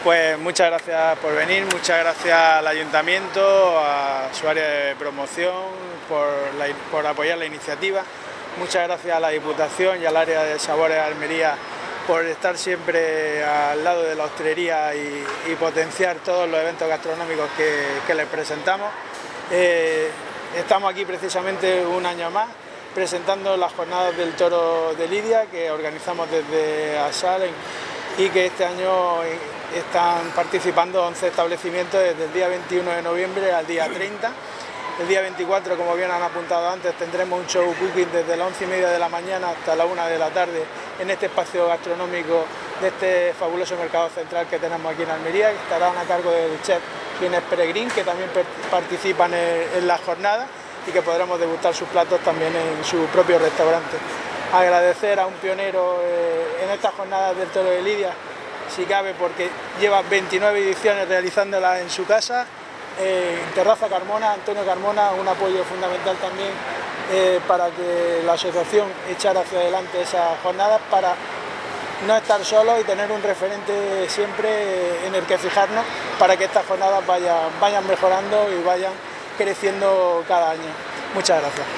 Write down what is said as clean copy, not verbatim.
Pues muchas gracias por venir, muchas gracias al Ayuntamiento, a su área de promoción por apoyar la iniciativa, muchas gracias a la Diputación y al área de Sabores Almería por estar siempre al lado de la hostelería y potenciar todos los eventos gastronómicos que les presentamos. Estamos aquí precisamente un año más presentando las jornadas del Toro de Lidia que organizamos desde ASAL y que este año están participando 11 establecimientos desde el día 21 de noviembre al día 30. El día 24, como bien han apuntado antes, tendremos un show cooking desde las 11:30 de la mañana hasta la 1 de la tarde en este espacio gastronómico de este fabuloso mercado central que tenemos aquí en Almería, que estarán a cargo del chef Ginés Peregrín, que también participan en la jornada y que podremos degustar sus platos también en su propio restaurante. Agradecer a un pionero en estas jornadas del Toro de Lidia, si cabe, porque lleva 29 ediciones realizándolas en su casa, Terraza Carmona, Antonio Carmona, un apoyo fundamental también para que la asociación echara hacia adelante esas jornadas, para no estar solos y tener un referente siempre en el que fijarnos para que estas jornadas vayan mejorando y vayan creciendo cada año. Muchas gracias.